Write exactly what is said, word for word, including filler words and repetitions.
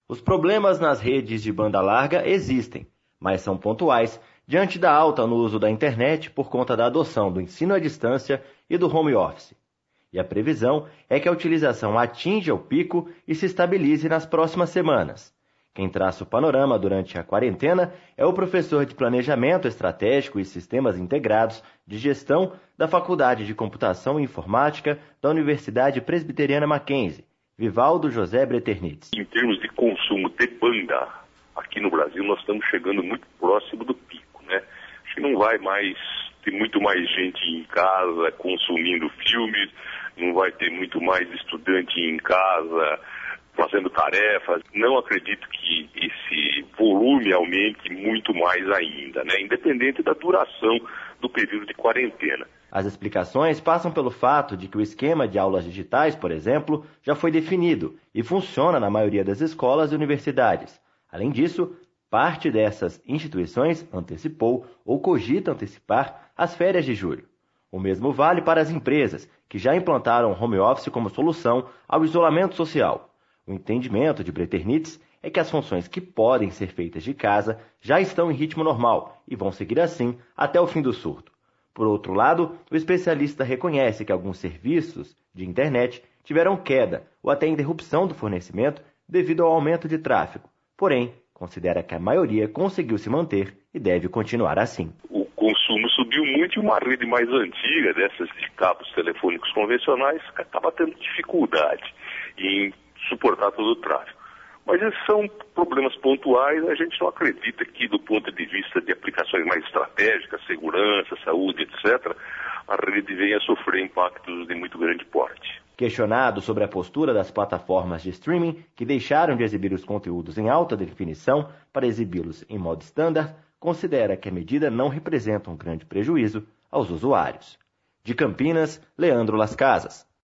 Os problemas nas redes de banda larga existem, mas são pontuais diante da alta no uso da internet por conta da adoção do ensino à distância e do home office. E a previsão é que a utilização atinja o pico e se estabilize nas próximas semanas. Quem traça o panorama durante a quarentena é o professor de Planejamento Estratégico e Sistemas Integrados de Gestão da Faculdade de Computação e Informática da Universidade Presbiteriana Mackenzie, Vivaldo José Breternitz. Em termos de consumo de banda, aqui no Brasil nós estamos chegando muito próximo do pico, né? Acho que não vai mais ter muito mais gente em casa consumindo filmes, não vai ter muito mais estudante em casa fazendo tarefas. Não acredito que esse volume aumente muito mais ainda, né? Independente da duração do período de quarentena. As explicações passam pelo fato de que o esquema de aulas digitais, por exemplo, já foi definido e funciona na maioria das escolas e universidades. Além disso, parte dessas instituições antecipou ou cogita antecipar as férias de julho. O mesmo vale para as empresas, que já implantaram o home office como solução ao isolamento social. O entendimento de Breternitz é que as funções que podem ser feitas de casa já estão em ritmo normal e vão seguir assim até o fim do surto. Por outro lado, o especialista reconhece que alguns serviços de internet tiveram queda ou até interrupção do fornecimento devido ao aumento de tráfego. Porém, considera que a maioria conseguiu se manter e deve continuar assim. O consumo subiu muito e uma rede mais antiga, dessas de cabos telefônicos convencionais, acaba tendo dificuldade em suportar todo o tráfego. Mas esses são problemas pontuais, a gente não acredita que do ponto de vista de aplicações mais estratégicas, segurança, saúde, etcétera, a rede venha a sofrer impactos de muito grande porte. Questionado sobre a postura das plataformas de streaming que deixaram de exibir os conteúdos em alta definição para exibi-los em modo standard, considera que a medida não representa um grande prejuízo aos usuários. De Campinas, Leandro Las Casas.